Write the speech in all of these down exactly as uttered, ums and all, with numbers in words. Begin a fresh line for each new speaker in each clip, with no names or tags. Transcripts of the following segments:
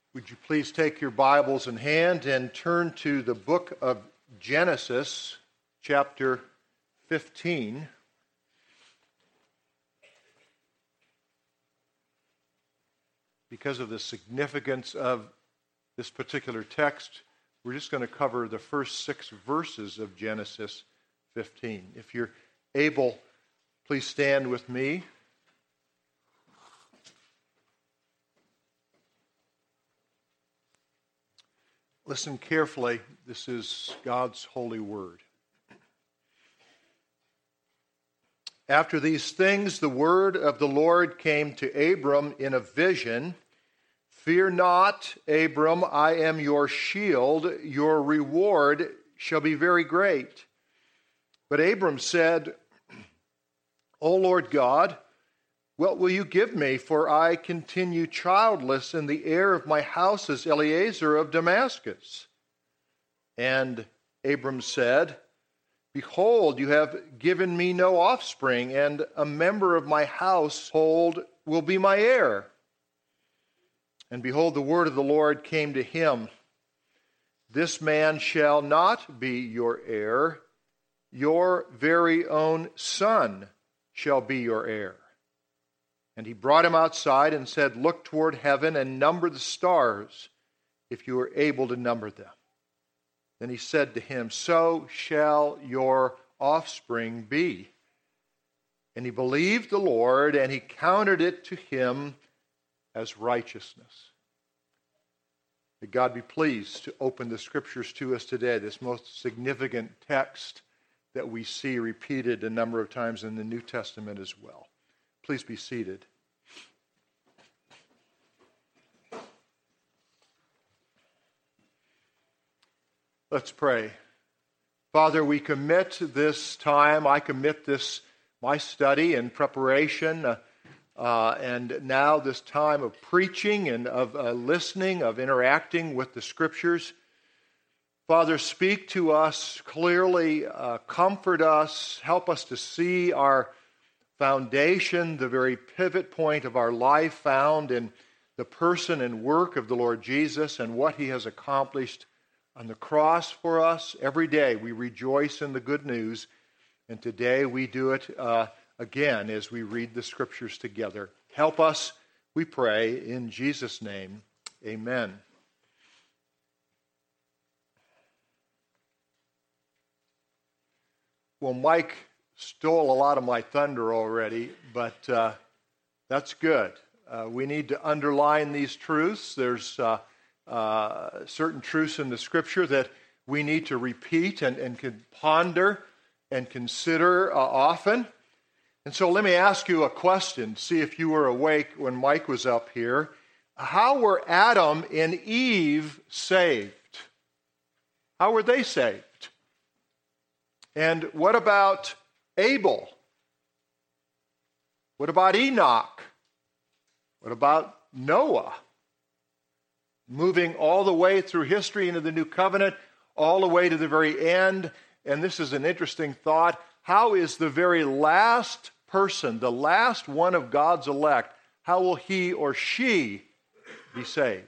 Would you please take your Bibles in hand and turn to the book of Genesis, chapter fifteen. Because of the significance of this particular text, we're just going to cover the first six verses of Genesis fifteen. If you're able, please stand with me. Listen carefully. This is God's holy word. After these things, the word of the Lord came to Abram in a vision. Fear not, Abram, I am your shield. Your reward shall be very great. But Abram said, O Lord God, what will you give me? For I continue childless, and the heir of my house is Eliezer of Damascus. And Abram said, Behold, you have given me no offspring, and a member of my household will be my heir. And behold, the word of the Lord came to him. This man shall not be your heir. Your very own son shall be your heir. And he brought him outside and said, Look toward heaven and number the stars, if you are able to number them. Then he said to him, So shall your offspring be. And he believed the Lord, and he counted it to him as righteousness. May God be pleased to open the Scriptures to us today, this most significant text that we see repeated a number of times in the New Testament as well. Please be seated. Let's pray. Father, we commit this time, I commit this, my study and preparation, uh, uh, and now this time of preaching and of uh, listening, of interacting with the Scriptures. Father, speak to us clearly, uh, comfort us, help us to see our foundation, the very pivot point of our life found in the person and work of the Lord Jesus and what he has accomplished on the cross for us. Every day we rejoice in the good news, and today we do it uh, again as we read the Scriptures together. Help us, we pray, in Jesus' name. Amen. Well, Mike stole a lot of my thunder already, but uh, that's good. Uh, we need to underline these truths. There's uh, uh, certain truths in the Scripture that we need to repeat and, and can ponder and consider uh, often. And so let me ask you a question, see if you were awake when Mike was up here. How were Adam and Eve saved? How were they saved? And what about Abel? What about Enoch? What about Noah? Moving all the way through history into the New Covenant, all the way to the very end. And this is an interesting thought. How is the very last person, the last one of God's elect, how will he or she be saved?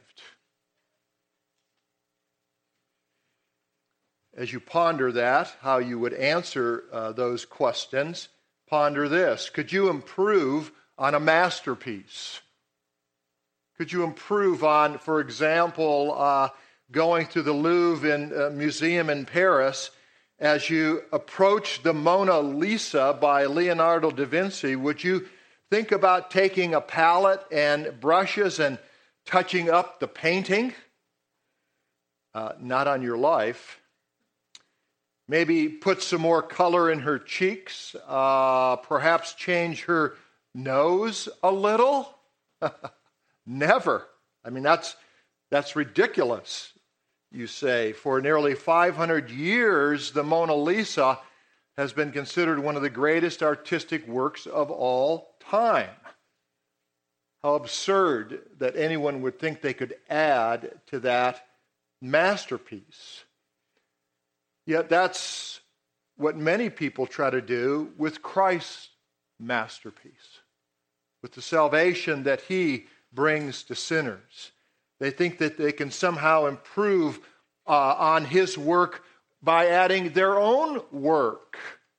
As you ponder that, how you would answer uh, those questions, ponder this. Could you improve on a masterpiece? Could you improve on, for example, uh, going to the Louvre in, uh, Museum in Paris, as you approach the Mona Lisa by Leonardo da Vinci, would you think about taking a palette and brushes and touching up the painting? Uh, not on your life. Maybe put some more color in her cheeks, uh, perhaps change her nose a little? Never. I mean, that's that's ridiculous, you say. For nearly five hundred years, the Mona Lisa has been considered one of the greatest artistic works of all time. How absurd that anyone would think they could add to that masterpiece. Yet that's what many people try to do with Christ's masterpiece, with the salvation that he brings to sinners. They think that they can somehow improve uh, on his work by adding their own work.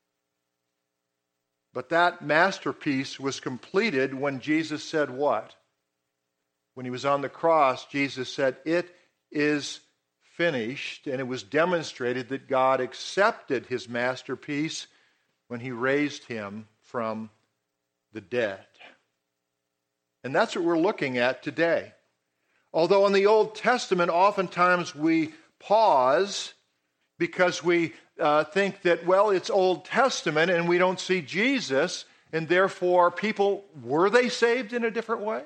But that masterpiece was completed when Jesus said what? When he was on the cross, Jesus said, "It is finished," and it was demonstrated that God accepted his masterpiece when he raised him from the dead. And that's what we're looking at today. Although in the Old Testament, oftentimes we pause because we uh, think that, well, it's Old Testament and we don't see Jesus, and therefore people, were they saved in a different way?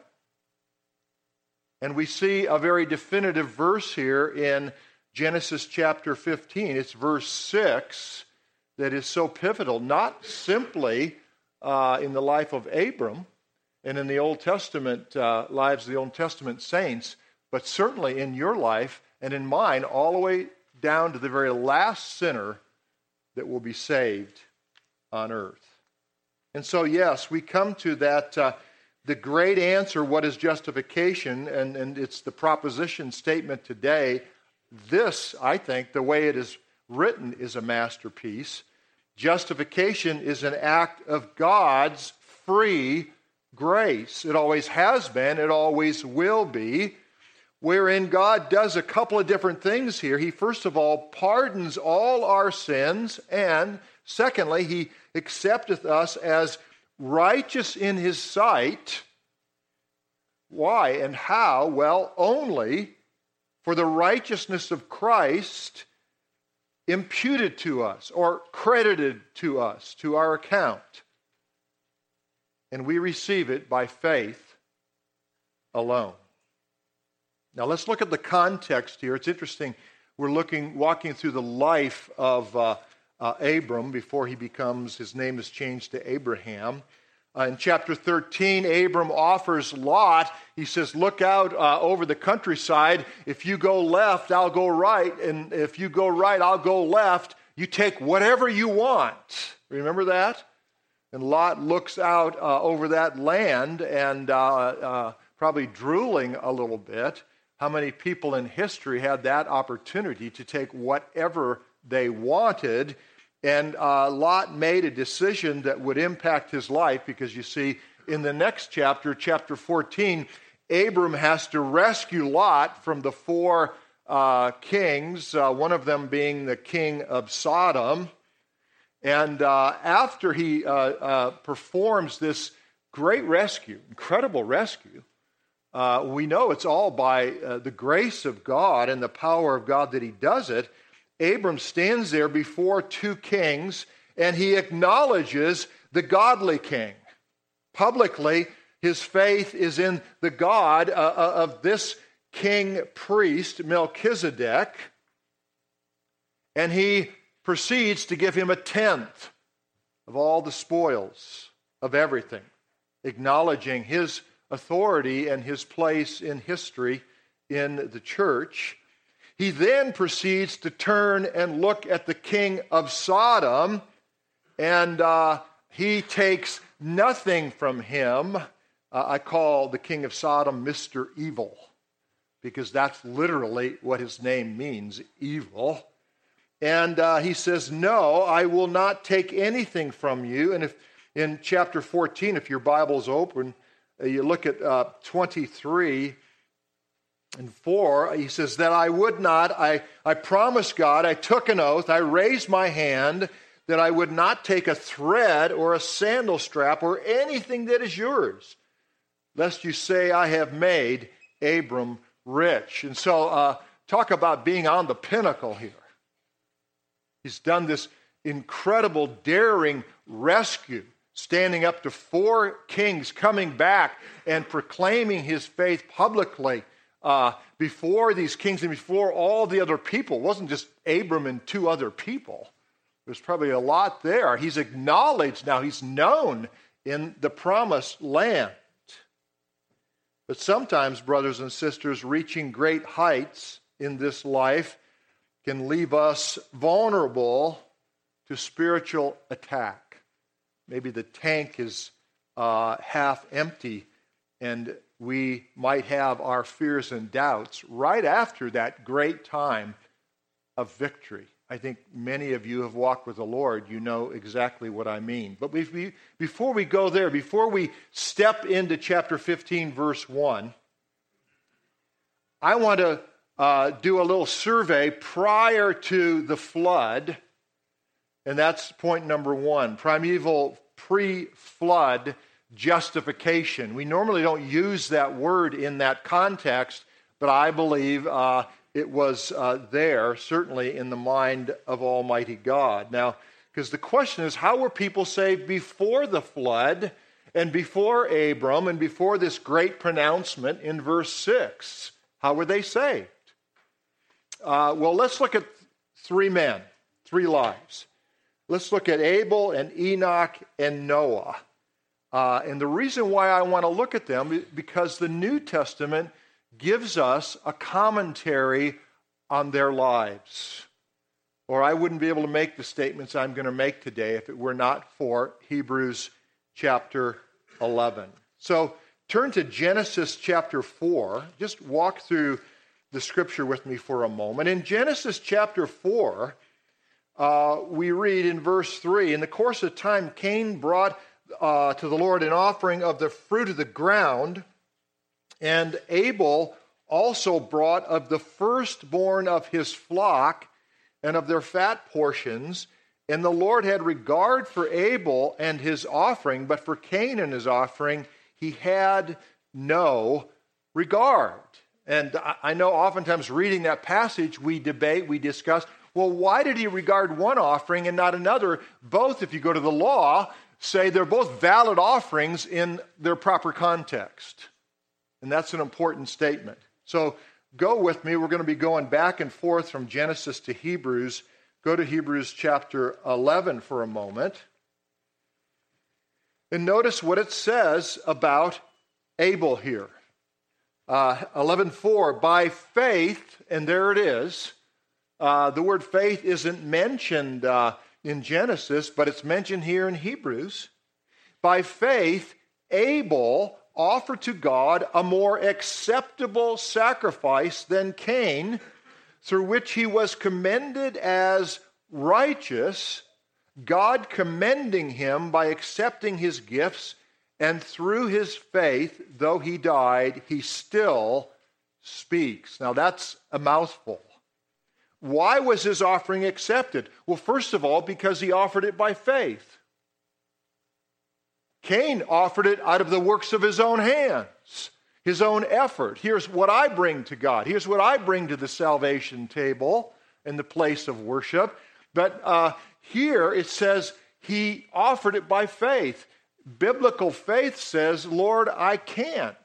And we see a very definitive verse here in Genesis chapter fifteen. It's verse six that is so pivotal, not simply uh, in the life of Abram and in the Old Testament uh, lives of the Old Testament saints, but certainly in your life and in mine, all the way down to the very last sinner that will be saved on earth. And so, yes, we come to that uh, the great answer, what is justification, and, and it's the proposition statement today. This, I think, the way it is written is a masterpiece. Justification is an act of God's free grace. It always has been, it always will be, wherein God does a couple of different things here. He, first of all, pardons all our sins, and secondly, he accepteth us as righteous in his sight. Why and how? Well, only for the righteousness of Christ imputed to us or credited to us, to our account. And we receive it by faith alone. Now let's look at the context here. It's interesting. We're looking, walking through the life of uh, uh, Abram before he becomes, his name is changed to Abraham. Uh, in chapter thirteen, Abram offers Lot. He says, look out uh, over the countryside. If you go left, I'll go right. And if you go right, I'll go left. You take whatever you want. Remember that? And Lot looks out uh, over that land and uh, uh, probably drooling a little bit. How many people in history had that opportunity to take whatever they wanted? And uh, Lot made a decision that would impact his life, because you see, in the next chapter, chapter fourteen, Abram has to rescue Lot from the four uh, kings, uh, one of them being the king of Sodom. And uh, after he uh, uh, performs this great rescue, incredible rescue, uh, we know it's all by uh, the grace of God and the power of God that he does it. Abram stands there before two kings, and he acknowledges the godly king. Publicly, his faith is in the God uh, of this king priest, Melchizedek, and he proceeds to give him a tenth of all the spoils of everything, acknowledging his authority and his place in history in the church. He then proceeds to turn and look at the king of Sodom, and uh, he takes nothing from him. Uh, I call the king of Sodom Mister Evil, because that's literally what his name means, evil. And uh, he says, no, I will not take anything from you. And if in chapter fourteen, if your Bible's open, uh, you look at uh, twenty-three and four, he says, that I would not, I, I promised God, I took an oath, I raised my hand, that I would not take a thread or a sandal strap or anything that is yours, lest you say I have made Abram rich. And so uh, talk about being on the pinnacle here. He's done this incredible, daring rescue, standing up to four kings, coming back and proclaiming his faith publicly uh, before these kings and before all the other people. It wasn't just Abram and two other people. There's probably a lot there. He's acknowledged now. He's known in the promised land. But sometimes, brothers and sisters, reaching great heights in this life can leave us vulnerable to spiritual attack. Maybe the tank is uh, half empty, and we might have our fears and doubts right after that great time of victory. I think many of you have walked with the Lord. You know exactly what I mean. But we, before we go there, before we step into chapter fifteen, verse one, I want to uh, do a little survey prior to the flood. And that's point number one, primeval pre-flood justification. We normally don't use that word in that context, but I believe uh, it was uh, there, certainly in the mind of Almighty God. Now, because the question is, how were people saved before the flood and before Abram and before this great pronouncement in verse six? How were they saved? Uh, well, let's look at three men, three lives. Let's look at Abel and Enoch and Noah. Uh, and the reason why I want to look at them is because the New Testament gives us a commentary on their lives. Or I wouldn't be able to make the statements I'm going to make today if it were not for Hebrews chapter eleven. So turn to Genesis chapter four. Just walk through the scripture with me for a moment. In Genesis chapter four, Uh, we read in verse three, in the course of time, Cain brought uh, to the Lord an offering of the fruit of the ground, and Abel also brought of the firstborn of his flock and of their fat portions. And the Lord had regard for Abel and his offering, but for Cain and his offering he had no regard. And I know oftentimes reading that passage, we debate, we discuss, well, why did he regard one offering and not another? Both, if you go to the law, say they're both valid offerings in their proper context. And that's an important statement. So go with me. We're going to be going back and forth from Genesis to Hebrews. Go to Hebrews chapter eleven for a moment. And notice what it says about Abel here. Uh, eleven four, by faith, and there it is. Uh, the word faith isn't mentioned uh, in Genesis, but it's mentioned here in Hebrews. By faith, Abel offered to God a more acceptable sacrifice than Cain, through which he was commended as righteous, God commending him by accepting his gifts, and through his faith, though he died, he still speaks. Now that's a mouthful. Why was his offering accepted? Well, first of all, because he offered it by faith. Cain offered it out of the works of his own hands, his own effort. Here's what I bring to God. Here's what I bring to the salvation table and the place of worship. But uh, here it says he offered it by faith. Biblical faith says, Lord, I can't.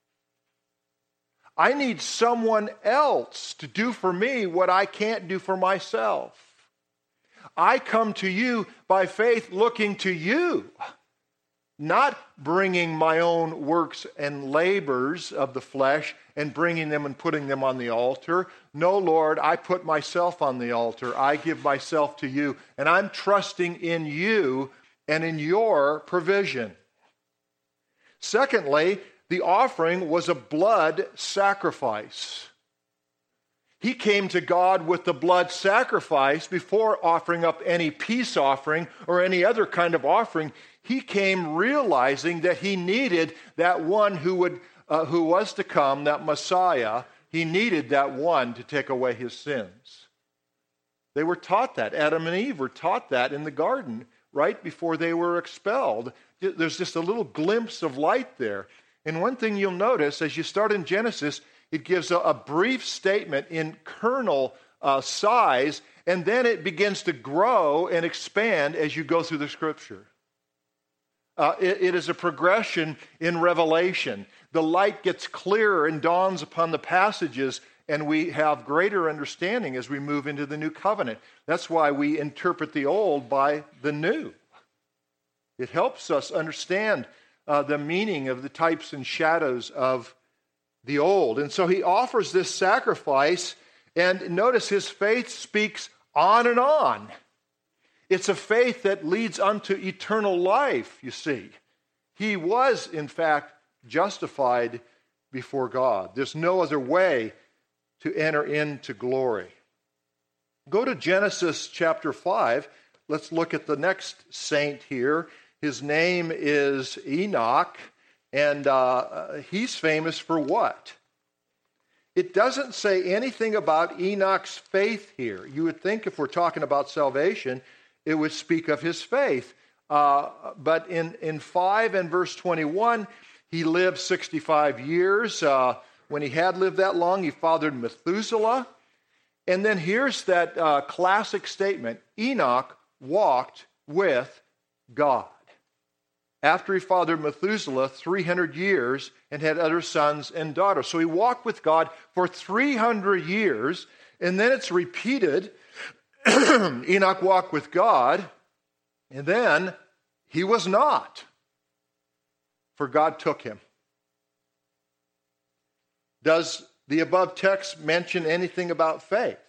I need someone else to do for me what I can't do for myself. I come to you by faith looking to you, not bringing my own works and labors of the flesh and bringing them and putting them on the altar. No, Lord, I put myself on the altar. I give myself to you, and I'm trusting in you and in your provision. Secondly, the offering was a blood sacrifice. He came to God with the blood sacrifice before offering up any peace offering or any other kind of offering. He came realizing that he needed that one who would, uh, who was to come, that Messiah. He needed that one to take away his sins. They were taught that. Adam and Eve were taught that in the garden right before they were expelled. There's just a little glimpse of light there. And one thing you'll notice as you start in Genesis, it gives a, a brief statement in kernel uh, size, and then it begins to grow and expand as you go through the scripture. Uh, it, it is a progression in revelation. The light gets clearer and dawns upon the passages, and we have greater understanding as we move into the new covenant. That's why we interpret the old by the new. It helps us understand uh, the meaning of the types and shadows of the old. And so he offers this sacrifice, and notice his faith speaks on and on. It's a faith that leads unto eternal life, you see. He was, in fact, justified before God. There's no other way to enter into glory. Go to Genesis chapter five. Let's look at the next saint here. His name is Enoch, and uh, he's famous for what? It doesn't say anything about Enoch's faith here. You would think if we're talking about salvation, it would speak of his faith. Uh, but in, in five and verse twenty-one, he lived sixty-five years. Uh, when he had lived that long, he fathered Methuselah. And then here's that uh, classic statement, Enoch walked with God. After he fathered Methuselah three hundred years and had other sons and daughters. So he walked with God for three hundred years, and then it's repeated, Enoch walked with God, and then he was not, for God took him. Does the above text mention anything about faith?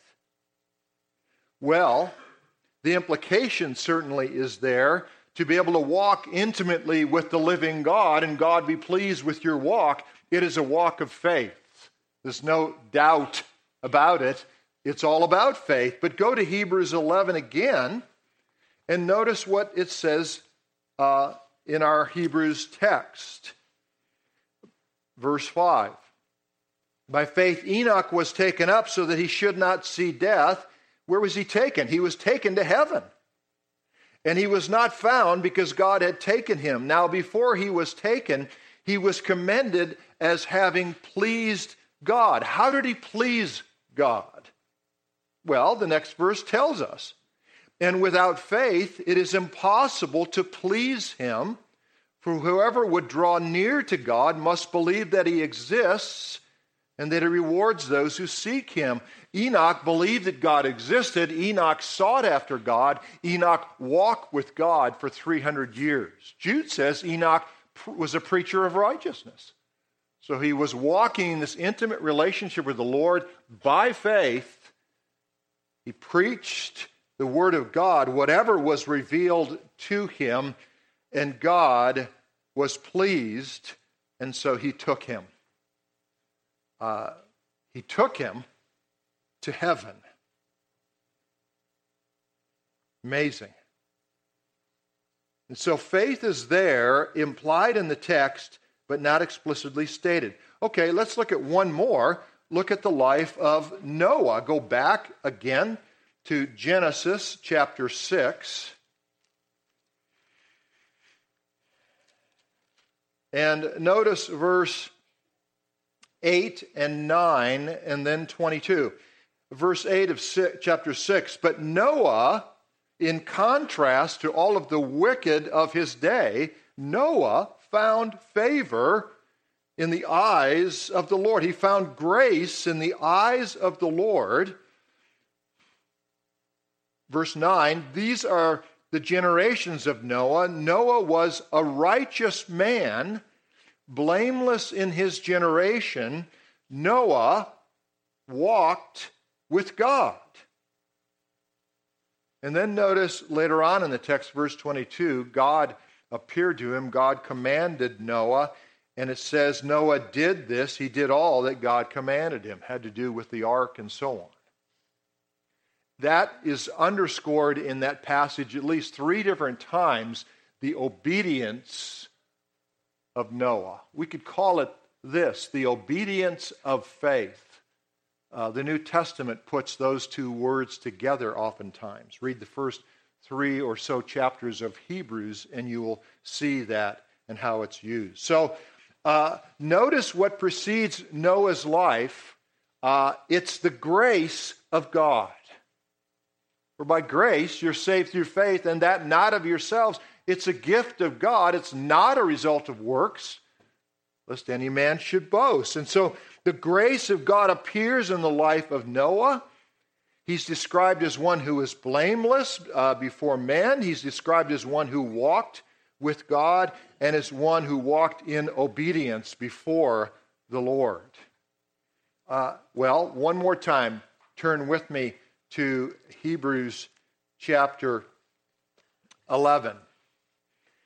Well, the implication certainly is there to be able to walk intimately with the living God and God be pleased with your walk. It is a walk of faith. There's no doubt about it. It's all about faith. But go to Hebrews eleven again and notice what it says uh, in our Hebrews text. Verse five. By faith, Enoch was taken up so that he should not see death. Where was he taken? He was taken to heaven. And he was not found because God had taken him. Now, before he was taken, he was commended as having pleased God. How did he please God? Well, the next verse tells us. And without faith, it is impossible to please him. For whoever would draw near to God must believe that he exists and that he rewards those who seek him. Enoch believed that God existed. Enoch sought after God. Enoch walked with God for three hundred years. Jude says Enoch was a preacher of righteousness. So he was walking in this intimate relationship with the Lord by faith. He preached the word of God, whatever was revealed to him, and God was pleased, and so he took him. Uh, he took him to heaven. Amazing. And so faith is there, implied in the text, but not explicitly stated. Okay, let's look at one more. Look at the life of Noah. Go back again to Genesis chapter six. And notice verse eight and nine, and then twenty-two. Verse eight of chapter six, but Noah, in contrast to all of the wicked of his day, Noah found favor in the eyes of the Lord. He found grace in the eyes of the Lord. Verse nine, these are the generations of Noah. Noah was a righteous man, blameless in his generation. Noah walked with God. And then notice later on in the text, verse twenty-two, God appeared to him. God commanded Noah, and it says Noah did this. He did all that God commanded him. Had to do with the ark and so on. That is underscored in that passage at least three different times, the obedience of Noah. We could call it this, the obedience of faith. Uh, the New Testament puts those two words together oftentimes. Read the first three or so chapters of Hebrews and you will see that and how it's used. So uh, notice what precedes Noah's life. Uh, it's the grace of God. For by grace you're saved through faith, and that not of yourselves. It's a gift of God. It's not a result of works, lest any man should boast. And so the grace of God appears in the life of Noah. He's described as one who is blameless uh, before men. He's described as one who walked with God and as one who walked in obedience before the Lord. Uh, well, one more time, turn with me to Hebrews chapter eleven.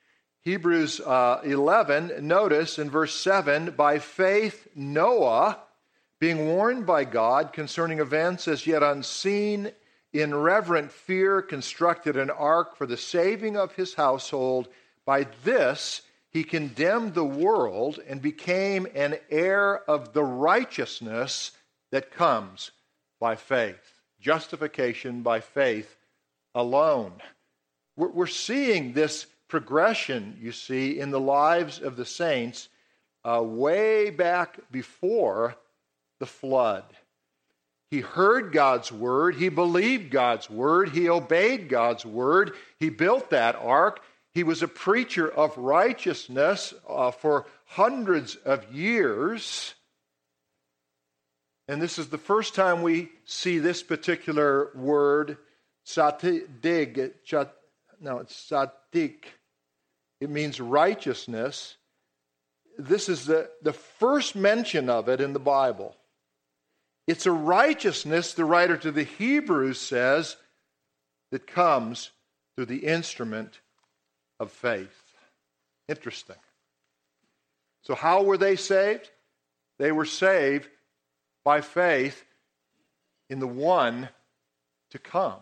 Hebrews uh, eleven, notice in verse seven, by faith Noah, being warned by God concerning events as yet unseen, in reverent fear constructed an ark for the saving of his household. By this he condemned the world and became an heir of the righteousness that comes by faith. Justification by faith alone. We're, we're seeing this progression, you see, in the lives of the saints uh, way back before the flood. He heard God's word. He believed God's word. He obeyed God's word. He built that ark. He was a preacher of righteousness uh, for hundreds of years. And this is the first time we see this particular word, tzadik. No, it's tzadik. It means righteousness. This is the, the first mention of it in the Bible. It's a righteousness, the writer to the Hebrews says, that comes through the instrument of faith. Interesting. So how were they saved? They were saved by faith in the one to come.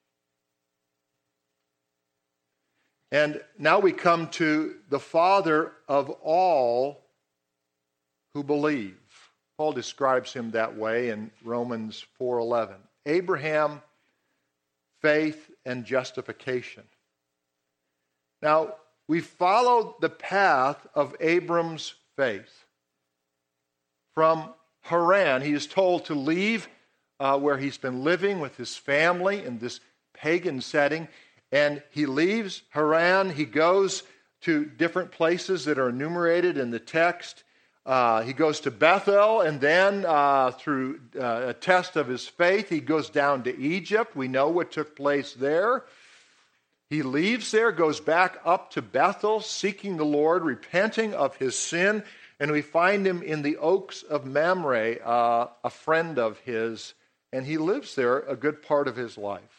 And now we come to the father of all who believe. Paul describes him that way in Romans four eleven. Abraham, faith, and justification. Now, we followed the path of Abram's faith. From Haran, he is told to leave uh, where he's been living with his family in this pagan setting. And he leaves Haran. He goes to different places that are enumerated in the text. Uh, he goes to Bethel, and then uh, through uh, a test of his faith, he goes down to Egypt. We know what took place there. He leaves there, goes back up to Bethel, seeking the Lord, repenting of his sin, and we find him in the Oaks of Mamre, uh, a friend of his, and he lives there a good part of his life.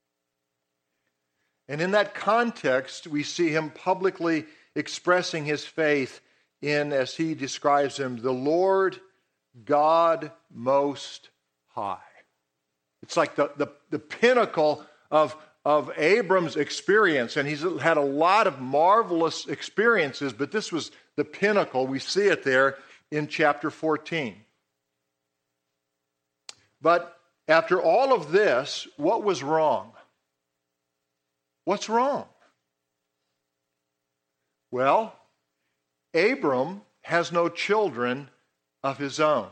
And in that context, we see him publicly expressing his faith in, as he describes him, the Lord God Most High. It's like the, the, the pinnacle of, of Abram's experience, and he's had a lot of marvelous experiences, but this was the pinnacle. We see it there in chapter fourteen. But after all of this, what was wrong? What's wrong? Well, Abram has no children of his own.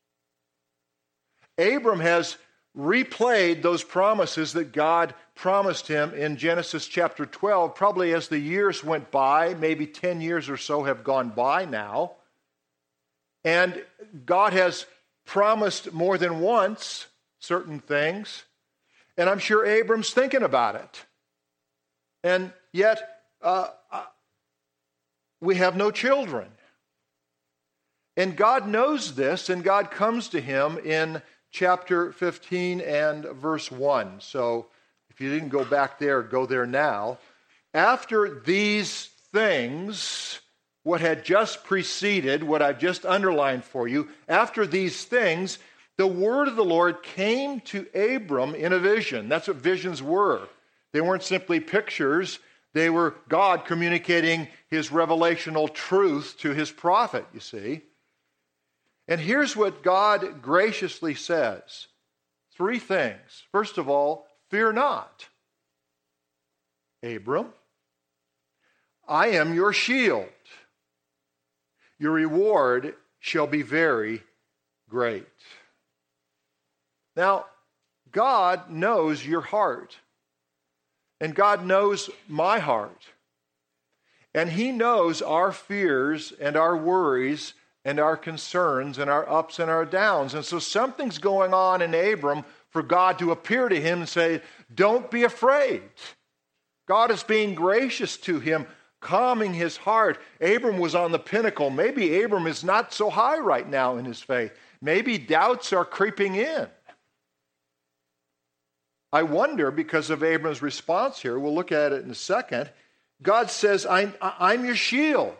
Abram has replayed those promises that God promised him in Genesis chapter twelve, probably as the years went by, maybe ten years or so have gone by now. And God has promised more than once certain things. And I'm sure Abram's thinking about it. And yet, uh, we have no children. And God knows this, and God comes to him in chapter fifteen and verse one. So, if you didn't go back there, go there now. After these things, what had just preceded, what I've just underlined for you, after these things, the word of the Lord came to Abram in a vision. That's what visions were. They weren't simply pictures. They were God communicating his revelational truth to his prophet, you see. And here's what God graciously says. Three things. First of all, fear not, Abram. I am your shield. Your reward shall be very great. Now, God knows your heart. And God knows my heart. And he knows our fears and our worries and our concerns and our ups and our downs. And so something's going on in Abram for God to appear to him and say, don't be afraid. God is being gracious to him, calming his heart. Abram was on the pinnacle. Maybe Abram is not so high right now in his faith. Maybe doubts are creeping in. I wonder, because of Abram's response here, we'll look at it in a second, God says, I'm, I'm your shield.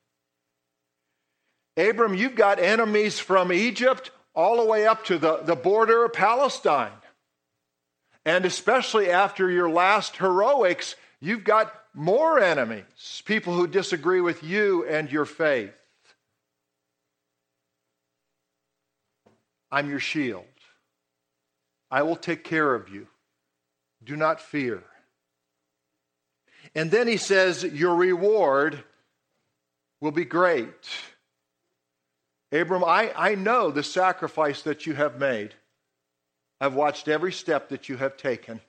Abram, you've got enemies from Egypt all the way up to the, the border of Palestine. And especially after your last heroics, you've got more enemies, people who disagree with you and your faith. I'm your shield. I will take care of you. Do not fear. And then he says, your reward will be great. Abram, I, I know the sacrifice that you have made. I've watched every step that you have taken.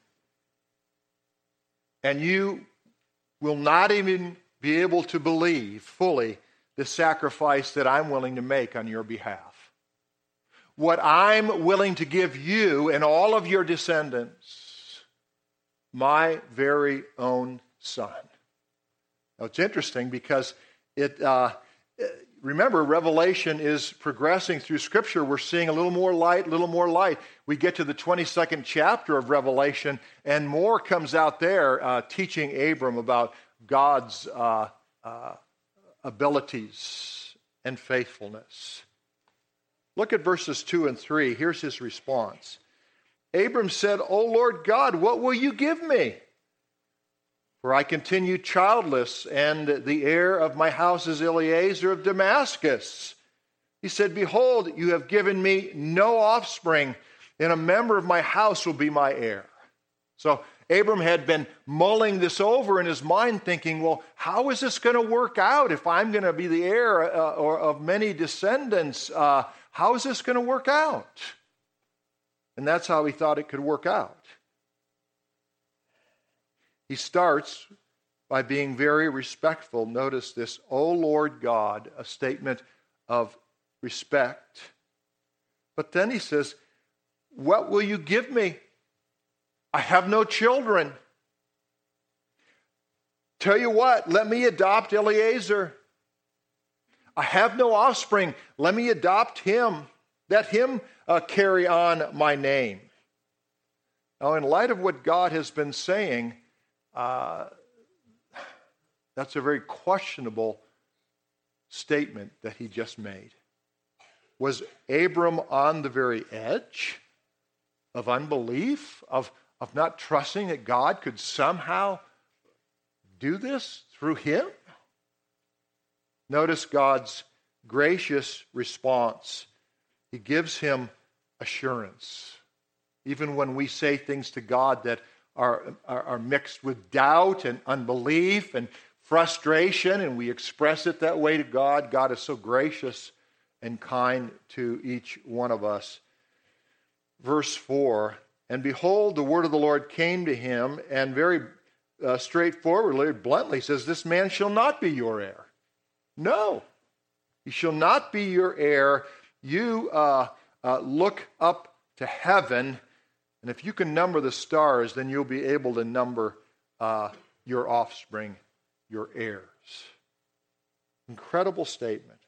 And you will not even be able to believe fully the sacrifice that I'm willing to make on your behalf. What I'm willing to give you and all of your descendants, my very own son. Now it's interesting because it, uh, remember, Revelation is progressing through Scripture. We're seeing a little more light, a little more light. We get to the twenty-second chapter of Revelation, and more comes out there uh, teaching Abram about God's uh, uh, abilities and faithfulness. Look at verses two and three. Here's his response. Abram said, O Lord God, what will you give me? For I continue childless, and the heir of my house is Eliezer of Damascus. He said, behold, you have given me no offspring, and a member of my house will be my heir. So Abram had been mulling this over in his mind, thinking, well, how is this going to work out if I'm going to be the heir uh, or of many descendants? Uh, how is this going to work out? And that's how he thought it could work out. He starts by being very respectful. Notice this, O Lord God, a statement of respect. But then he says, what will you give me? I have no children. Tell you what, let me adopt Eliezer. I have no offspring. Let me adopt him. Let him uh, carry on my name. Now, in light of what God has been saying, Uh, that's a very questionable statement that he just made. Was Abram on the very edge of unbelief, of, of not trusting that God could somehow do this through him? Notice God's gracious response. He gives him assurance. Even when we say things to God that Are, are, are mixed with doubt and unbelief and frustration, and we express it that way to God. God is so gracious and kind to each one of us. Verse four, and behold, the word of the Lord came to him, and very uh, straightforwardly, bluntly says, this man shall not be your heir. No, he shall not be your heir. You uh, uh, look up to heaven, and if you can number the stars, then you'll be able to number uh, your offspring, your heirs. Incredible statement.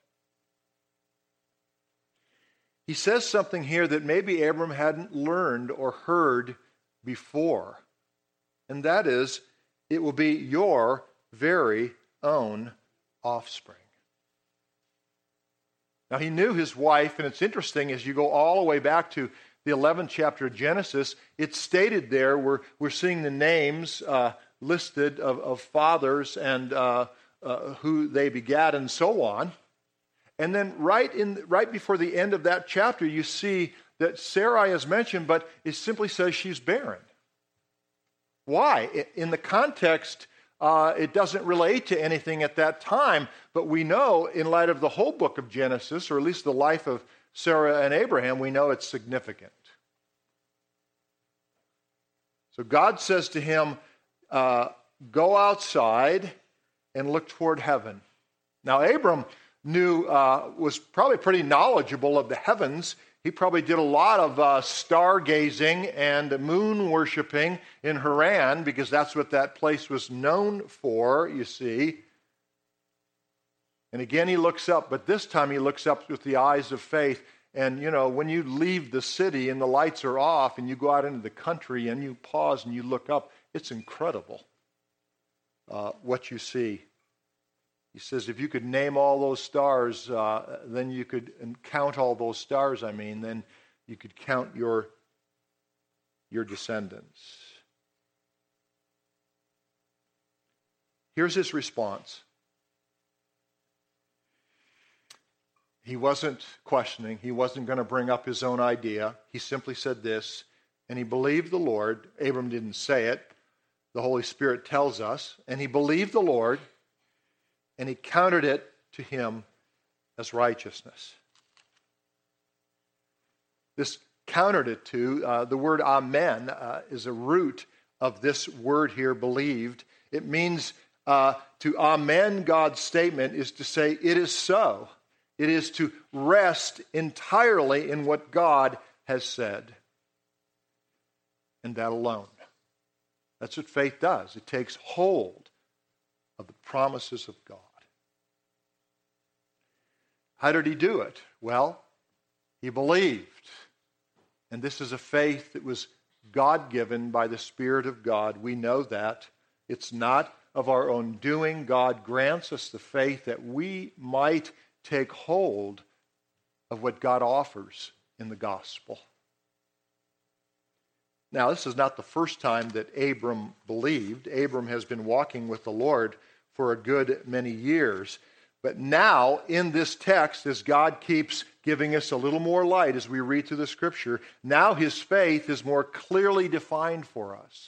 He says something here that maybe Abram hadn't learned or heard before, and that is, it will be your very own offspring. Now, he knew his wife, and it's interesting as you go all the way back to the eleventh chapter of Genesis, it's stated there, we're, we're seeing the names uh, listed of, of fathers and uh, uh, who they begat and so on. And then right in right before the end of that chapter, you see that Sarai is mentioned, but it simply says she's barren. Why? In the context, uh, it doesn't relate to anything at that time, but we know in light of the whole book of Genesis, or at least the life of Sarah and Abraham, we know it's significant. So God says to him, uh, go outside and look toward heaven. Now, Abram knew, uh, was probably pretty knowledgeable of the heavens. He probably did a lot of uh, stargazing and moon worshiping in Haran, because that's what that place was known for, you see. And again, he looks up, but this time he looks up with the eyes of faith. And, you know, when you leave the city and the lights are off and you go out into the country and you pause and you look up, it's incredible. uh, what you see. He says, if you could name all those stars, uh, then you could, and count all those stars, I mean, then you could count your, your descendants. Here's his response. He wasn't questioning. He wasn't going to bring up his own idea. He simply said this, and he believed the Lord. Abram didn't say it. The Holy Spirit tells us. And he believed the Lord, and he counted it to him as righteousness. This counted it to, uh, the word amen uh, is a root of this word here, believed. It means uh, to amen God's statement is to say, it is so. It is to rest entirely in what God has said. And that alone. That's what faith does. It takes hold of the promises of God. How did he do it? Well, he believed. And this is a faith that was God-given by the Spirit of God. We know that. It's not of our own doing. God grants us the faith that we might take hold of what God offers in the gospel. Now, this is not the first time that Abram believed. Abram has been walking with the Lord for a good many years. But now, in this text, as God keeps giving us a little more light as we read through the Scripture, now his faith is more clearly defined for us.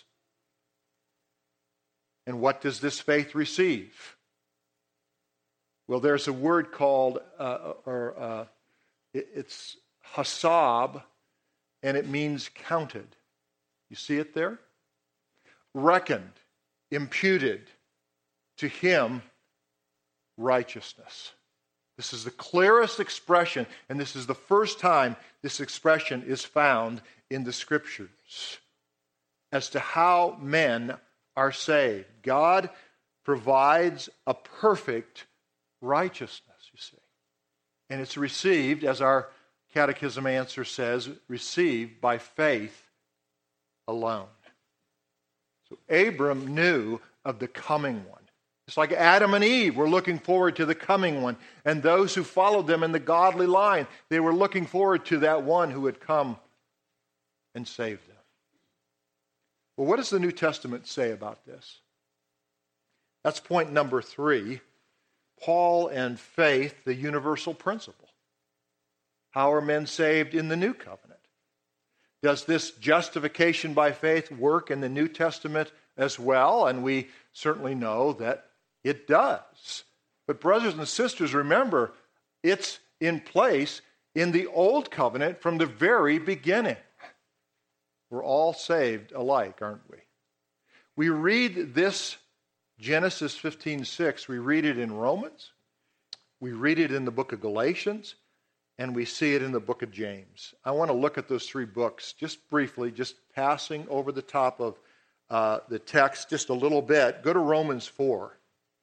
And what does this faith receive? Well, there's a word called, uh, or uh, it, it's hasab, and it means counted. You see it there? Reckoned, imputed to him righteousness. This is the clearest expression, and this is the first time this expression is found in the Scriptures as to how men are saved. God provides a perfect righteousness, you see. And it's received, as our catechism answer says, received by faith alone. So Abram knew of the coming one. It's like Adam and Eve were looking forward to the coming one. And those who followed them in the godly line, they were looking forward to that one who would come and save them. Well, what does the New Testament say about this? That's point number three. Paul and faith, the universal principle. How are men saved in the new covenant? Does this justification by faith work in the New Testament as well? And we certainly know that it does. But brothers and sisters, remember, it's in place in the old covenant from the very beginning. We're all saved alike, aren't we? We read this Genesis fifteen six, we read it in Romans, we read it in the book of Galatians, and we see it in the book of James. I want to look at those three books just briefly, just passing over the top of uh, the text just a little bit. Go to Romans four.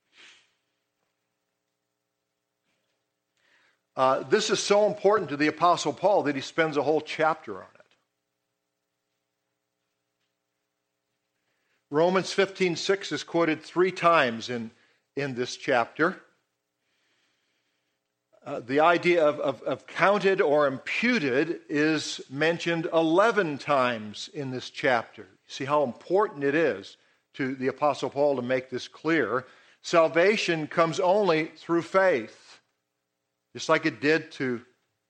Uh, this is so important to the Apostle Paul that he spends a whole chapter on it. Romans fifteen six is quoted three times in, in this chapter. Uh, the idea of, of, of counted or imputed is mentioned eleven times in this chapter. See how important it is to the Apostle Paul to make this clear. Salvation comes only through faith, just like it did to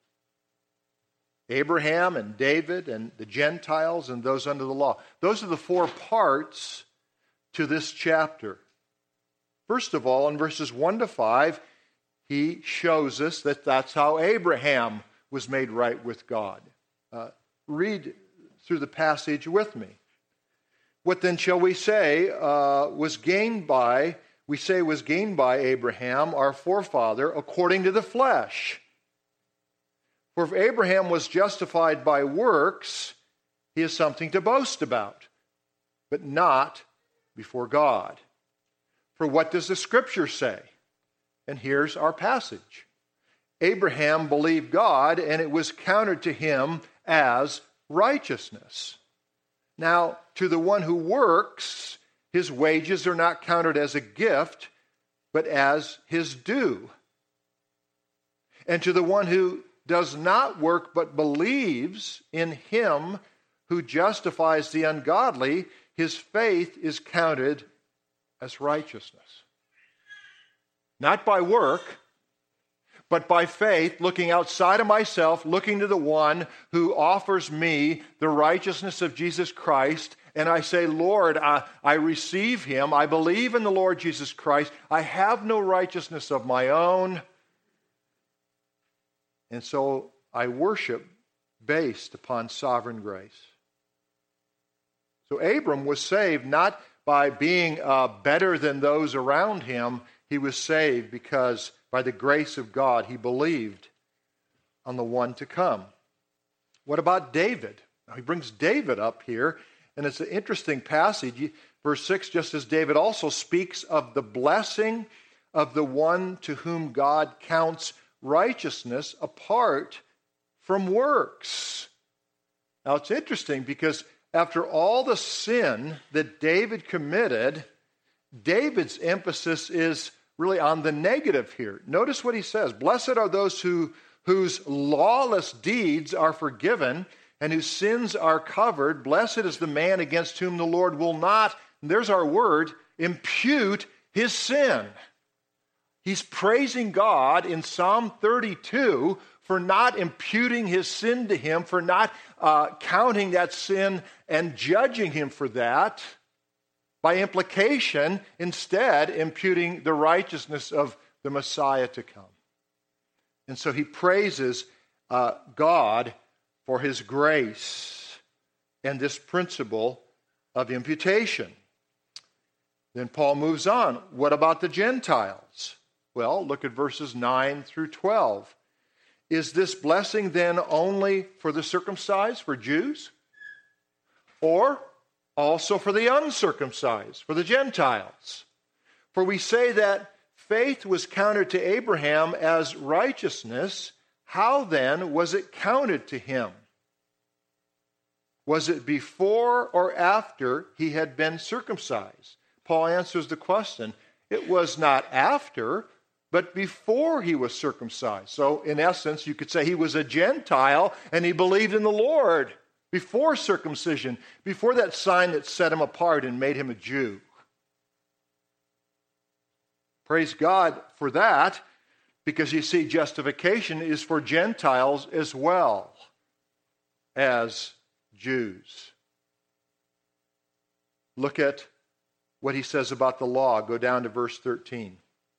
Abraham and David and the Gentiles and those under the law. Those are the four parts to this chapter. First of all, in verses one to five, he shows us that that's how Abraham was made right with God. Uh, read through the passage with me. What then shall we say uh, was gained by, we say was gained by Abraham, our forefather, according to the flesh? For if Abraham was justified by works, he has something to boast about, but not before God. For what does the Scripture say? And here's our passage. Abraham believed God, and it was counted to him as righteousness. Now, to the one who works, His wages are not counted as a gift, but as his due. And to the one who does not work but believes in him who justifies the ungodly, his faith is counted as righteousness. Not by work, but by faith, looking outside of myself, looking to the one who offers me the righteousness of Jesus Christ. And I say, Lord, I, I receive him. I believe in the Lord Jesus Christ. I have no righteousness of my own. And so I worship based upon sovereign grace. So Abram was saved not by being uh, better than those around him. He was saved because by the grace of God, he believed on the one to come. What about David? Now, he brings David up here, and it's an interesting passage. Verse six, just as David also speaks of the blessing of the one to whom God counts righteousness apart from works. Now, it's interesting because after all the sin that David committed, David's emphasis is really on the negative here. Notice what he says. Blessed are those who, whose lawless deeds are forgiven and whose sins are covered. Blessed is the man against whom the Lord will not, and there's our word, impute his sin. He's praising God in Psalm thirty-two for not imputing his sin to him, for not uh, counting that sin and judging him for that. By implication, instead, imputing the righteousness of the Messiah to come. And so he praises uh, God for his grace and this principle of imputation. Then Paul moves on. What about the Gentiles? Well, look at verses nine through twelve. Is this blessing then only for the circumcised, for Jews? Or also for the uncircumcised, for the Gentiles? For we say that faith was counted to Abraham as righteousness. How then was it counted to him? Was it before or after he had been circumcised? Paul answers the question. It was not after, but before he was circumcised. So in essence, you could say he was a Gentile and he believed in the Lord before circumcision, before that sign that set him apart and made him a Jew. Praise God for that, because you see, justification is for Gentiles as well as Jews. Look at what he says about the law. Go down to verse thirteen.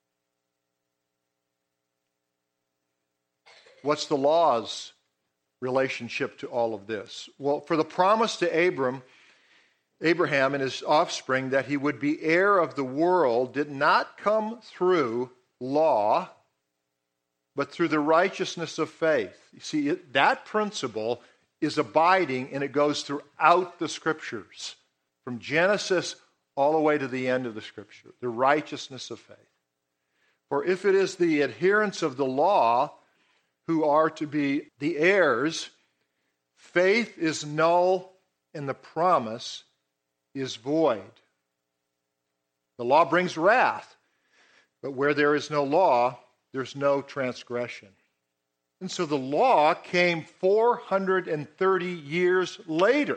What's the law's relationship to all of this? Well, for the promise to Abram, Abraham and his offspring that he would be heir of the world did not come through law, but through the righteousness of faith. You see, it, that principle is abiding, and it goes throughout the Scriptures, from Genesis all the way to the end of the Scripture, the righteousness of faith. For if it is the adherents of the law who are to be the heirs, faith is null and the promise is void. The law brings wrath, but where there is no law, there's no transgression. And so the law came four hundred thirty years later.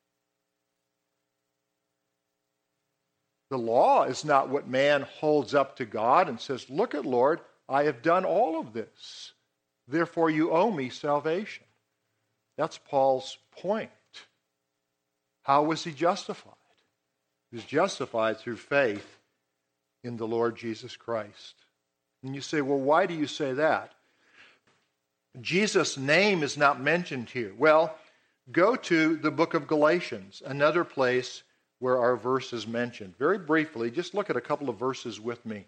The law is not what man holds up to God and says, look at Lord, I have done all of this. Therefore, you owe me salvation. That's Paul's point. How was he justified? He was justified through faith in the Lord Jesus Christ. And you say, well, why do you say that? Jesus' name is not mentioned here. Well, go to the book of Galatians, another place where our verse is mentioned. Very briefly, just look at a couple of verses with me.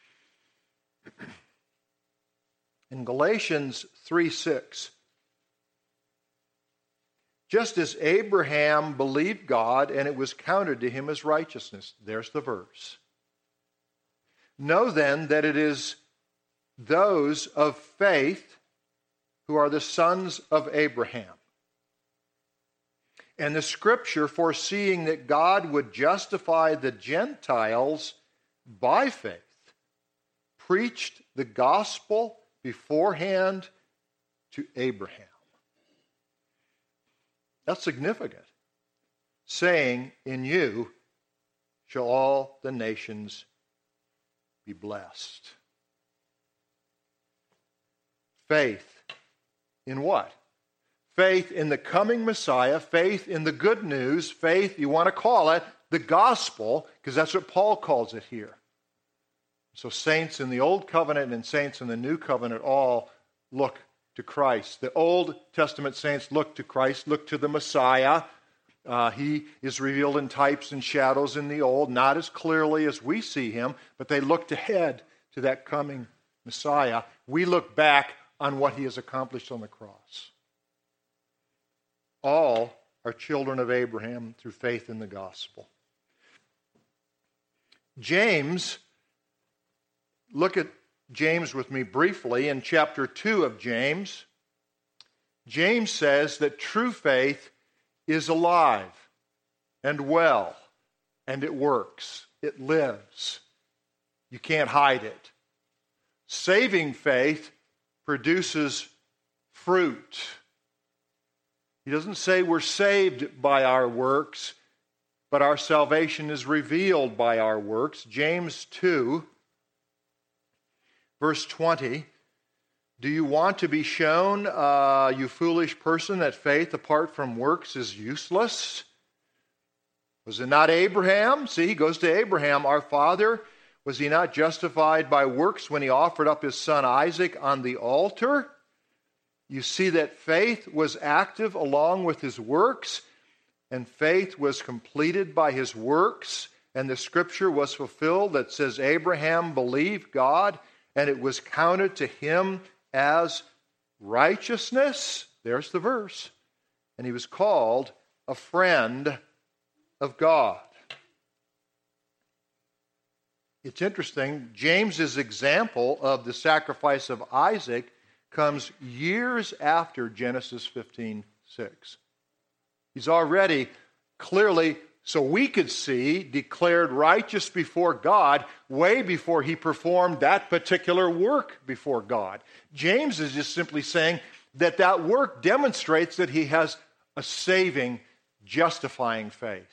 In Galatians three six, just as Abraham believed God and it was counted to him as righteousness. There's the verse. Know then that it is those of faith who are the sons of Abraham. And the Scripture, foreseeing that God would justify the Gentiles by faith, preached the gospel beforehand to Abraham. That's significant. Saying, in you shall all the nations be blessed. Faith in what? Faith in the coming Messiah, faith in the good news, faith, you want to call it, the gospel, because that's what Paul calls it here. So saints in the Old Covenant and saints in the New Covenant all look to Christ. The Old Testament saints look to Christ, look to the Messiah. Uh, he is revealed in types and shadows in the Old, not as clearly as we see him, but they looked ahead to that coming Messiah. We look back on what he has accomplished on the cross. All are children of Abraham through faith in the gospel. James, look at James with me briefly in chapter two of James. James says that true faith is alive and well, and it works. It lives. You can't hide it. Saving faith produces fruit. He doesn't say we're saved by our works, but our salvation is revealed by our works. James two, verse twenty, do you want to be shown, uh, you foolish person, that faith apart from works is useless? Was it not Abraham? See, he goes to Abraham, our father. Was he not justified by works when he offered up his son Isaac on the altar? You see that faith was active along with his works, and faith was completed by his works, and the scripture was fulfilled that says Abraham believed God, and it was counted to him as righteousness. There's the verse. And he was called a friend of God. It's interesting, James's example of the sacrifice of Isaac comes years after Genesis fifteen six. He's already clearly, so we could see, declared righteous before God way before he performed that particular work before God. James is just simply saying that that work demonstrates that he has a saving, justifying faith.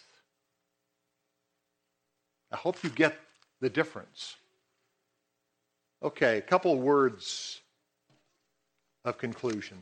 I hope you get the difference. Okay, a couple of words of conclusion.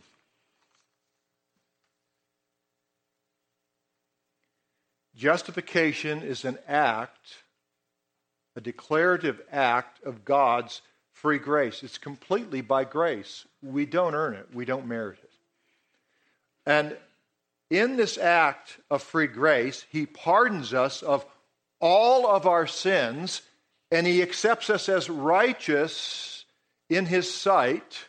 Justification is an act, a declarative act of God's free grace. It's completely by grace. We don't earn it. We don't merit it. And in this act of free grace, he pardons us of all of our sins, and he accepts us as righteous in his sight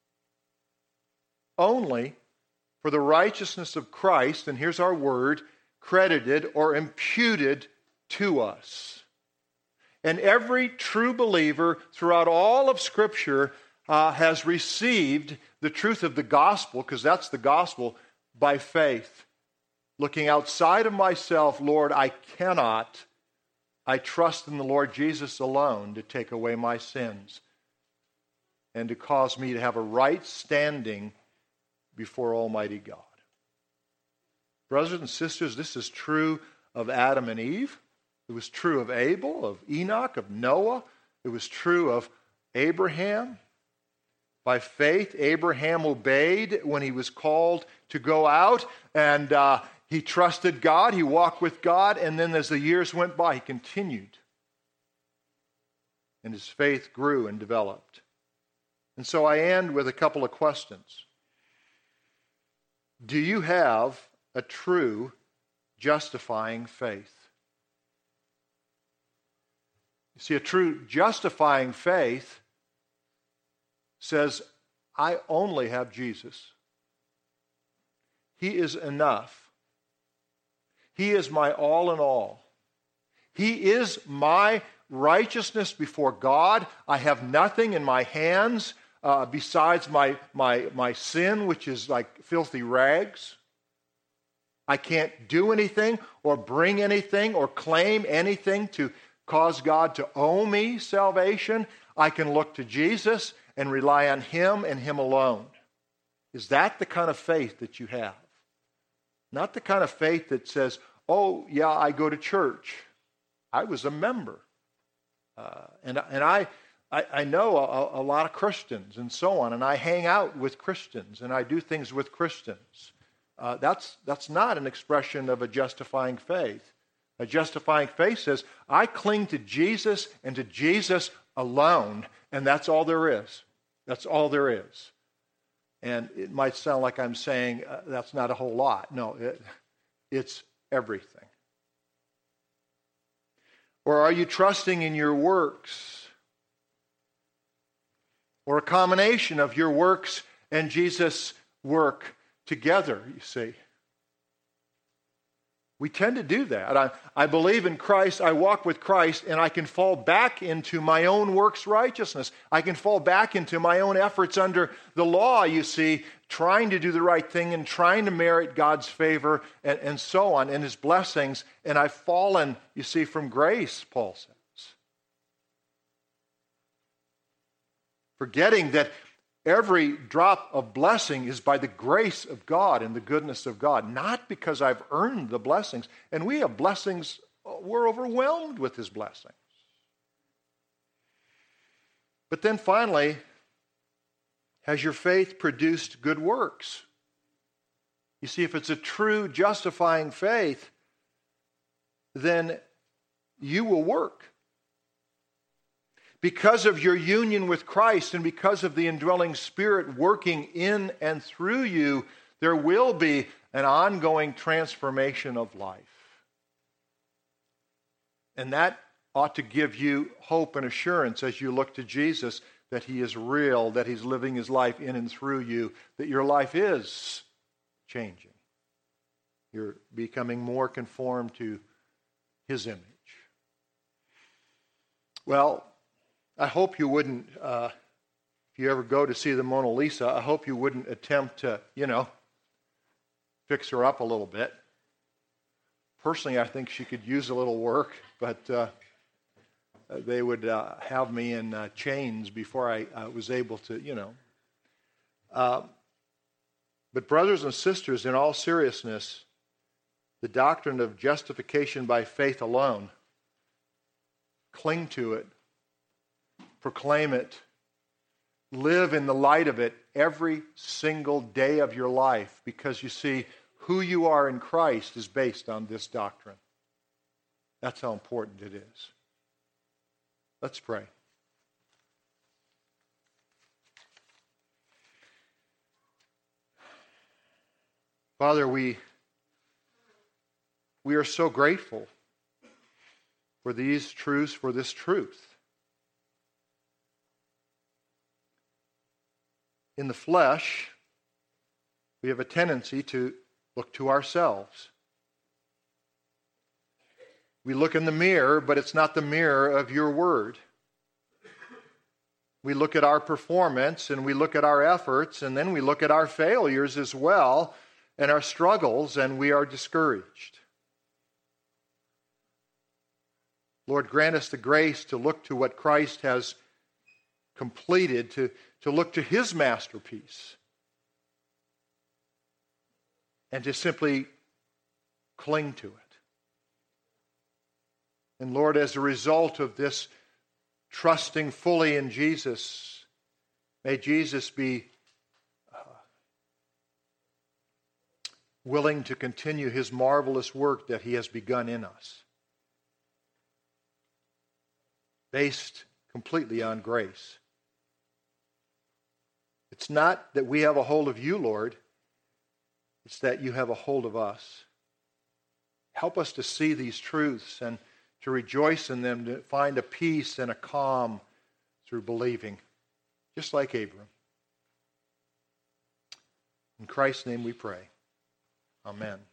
only for the righteousness of Christ, and here's our word, credited or imputed to us. And every true believer throughout all of Scripture uh, has received the truth of the gospel, because that's the gospel, by faith. Looking outside of myself, Lord, I cannot. I trust in the Lord Jesus alone to take away my sins and to cause me to have a right standing before Almighty God. Brothers and sisters, this is true of Adam and Eve. It was true of Abel, of Enoch, of Noah. It was true of Abraham. By faith, Abraham obeyed when he was called to go out, and uh, he trusted God, he walked with God, and then as the years went by, he continued. And his faith grew and developed. And so I end with a couple of questions. Do you have a true justifying faith? You see, a true justifying faith says, I only have Jesus. He is enough. He is my all in all. He is my righteousness before God. I have nothing in my hands uh, besides my, my, my sin, which is like filthy rags. I can't do anything or bring anything or claim anything to cause God to owe me salvation. I can look to Jesus and rely on Him and Him alone. Is that the kind of faith that you have? Not the kind of faith that says, oh, yeah, I go to church. I was a member. Uh, and and I, I, I know a, a lot of Christians and so on, and I hang out with Christians, and I do things with Christians. Uh, that's, that's not an expression of a justifying faith. A justifying faith says, I cling to Jesus and to Jesus alone, and that's all there is. That's all there is. And it might sound like I'm saying uh, that's not a whole lot. No, it, it's everything. Or are you trusting in your works? Or a combination of your works and Jesus' work together, you see. We tend to do that. I, I believe in Christ, I walk with Christ, and I can fall back into my own works righteousness. I can fall back into my own efforts under the law, you see, trying to do the right thing and trying to merit God's favor and, and so on, and His blessings. And I've fallen, you see, from grace, Paul says. Forgetting that every drop of blessing is by the grace of God and the goodness of God, not because I've earned the blessings. And we have blessings, we're overwhelmed with His blessings. But then finally, has your faith produced good works? You see, if it's a true justifying faith, then you will work. Because of your union with Christ and because of the indwelling Spirit working in and through you, there will be an ongoing transformation of life. And that ought to give you hope and assurance as you look to Jesus that He is real, that He's living His life in and through you, that your life is changing. You're becoming more conformed to His image. Well, I hope you wouldn't, uh, if you ever go to see the Mona Lisa, I hope you wouldn't attempt to, you know, fix her up a little bit. Personally, I think she could use a little work, but uh, they would uh, have me in uh, chains before I uh, was able to, you know. Uh, but brothers and sisters, in all seriousness, the doctrine of justification by faith alone, cling to it. Proclaim it. Live in the light of it every single day of your life, because you see, who you are in Christ is based on this doctrine. That's how important it is. Let's pray. Father, we, we are so grateful for these truths, for this truth. In the flesh, we have a tendency to look to ourselves. We look in the mirror, but it's not the mirror of your word. We look at our performance, and we look at our efforts, and then we look at our failures as well, and our struggles, and we are discouraged. Lord, grant us the grace to look to what Christ has completed, to, to look to His masterpiece, and to simply cling to it. And Lord, as a result of this trusting fully in Jesus, may Jesus be uh, willing to continue His marvelous work that He has begun in us, based completely on grace. It's not that we have a hold of you, Lord. It's that you have a hold of us. Help us to see these truths and to rejoice in them, to find a peace and a calm through believing, just like Abram. In Christ's name we pray. Amen.